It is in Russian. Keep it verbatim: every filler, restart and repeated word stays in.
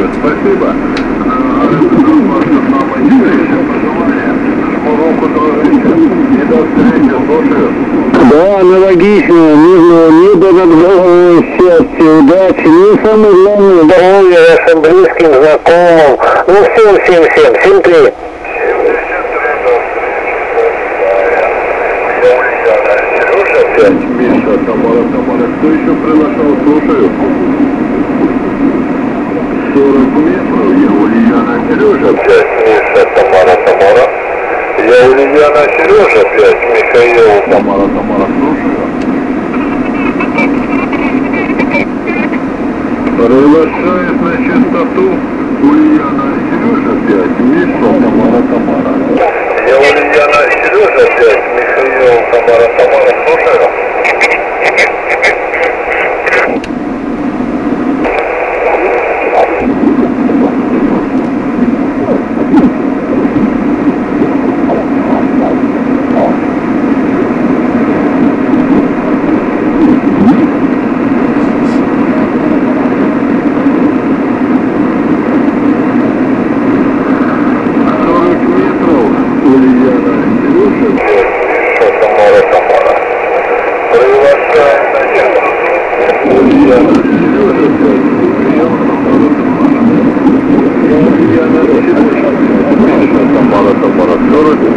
Супер, спасибо. И до встречи, слушаю. Да, аналогично. Мирного неба над головой, счастья, удачи. Ну и самое главное, здоровья вашим близким, знакомым. Ну всем, всем, всем. Всем три. Миша, Тамара, Тамара, кто еще приглашал? Слушаю. сорок метров, я Ульяна, Сережа, пять, Миша, Тамара, Тамара. Я Ульяна, Сережа, пять, Михаил, Тамара, Тамара, слушаю. Приглашает на чистоту Ульяна, Сережа, пять, Миша, Тамара, Тамара. Я Ульяна, Сережа, пять, Михаил, Тамара, Тамара, слушаю. Тамара, Тамара, Тамара,